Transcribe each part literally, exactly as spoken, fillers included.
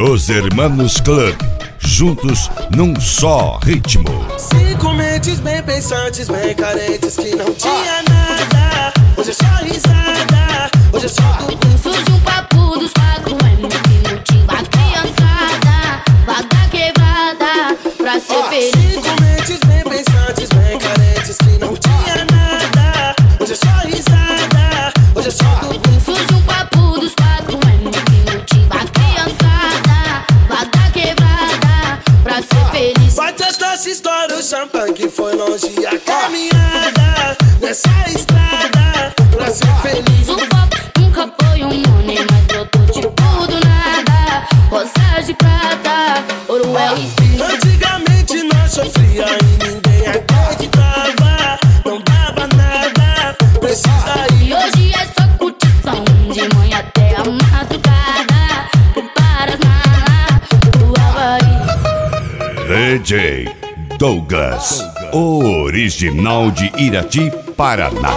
Los Hermanos Club, juntos num só ritmo. Cinco mentes bem pensantes, bem carentes, que não tinha nada. Hoje é só risada, hoje é só tudo. Surge um papo dos quatro M que motiva a criançada. Vai dar quebrada pra ser feliz. Cinco mentes bem pensantes, bem carentes, que não tinha nada. Hoje é só risada, hoje é só tudo. Surge um papo dos quatro M que motiva a criançada. Vai dar quebrada pra ser feliz. Vai testar se estoura o champanhe, que foi longe a caminhada nessa estrada pra ser feliz. O pop nunca foi um money, mas brotou de tudo nada. Rosas de prata, ouro é o espinho. Antigamente nós sofria e ninguém acreditava. Não dava nada, precisa E ir. hoje é só curtição, de manhã até a madrugada. Prepara as malas pro Havaí. D J Douglas, o original de Irati, Paraná.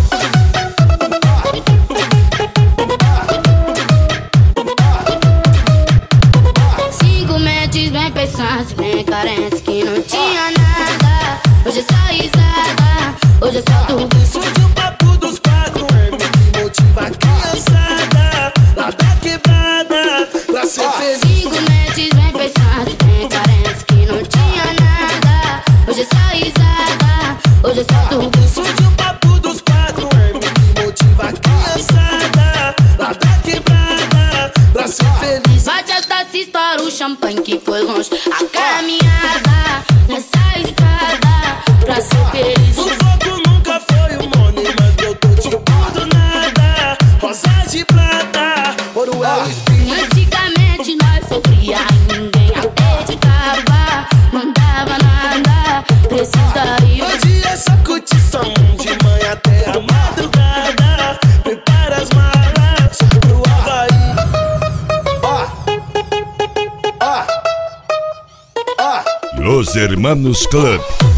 Cinco mentes bem pensantes, bem carentes, que não tinha nada. Hoje é só risada, hoje é só tudo. Surge o papo dos quatro M que motiva a criançada lá da quebrada pra ser feliz. Cinco mentes bem pensantes, bem carentes, que não tinha nada. Hoje é só risada, hoje é só tudo. Surge o papo dos quatro M que motiva a criançada lá da quebrada pra ser feliz. Vai testar se estoura o champanhe, que foi longe a caminhada nessa estrada pra ser feliz. O foco nunca foi o money, mas eu tô de tudo nada. Rosas de prata, ouro é o espinho. Antigamente nós sofria e ninguém acreditava. Não dava nada, precisa ir. Hoje é só curtição, de manhã até a madrugada. Prepara as malas pro Havaí. Los Hermanos Club,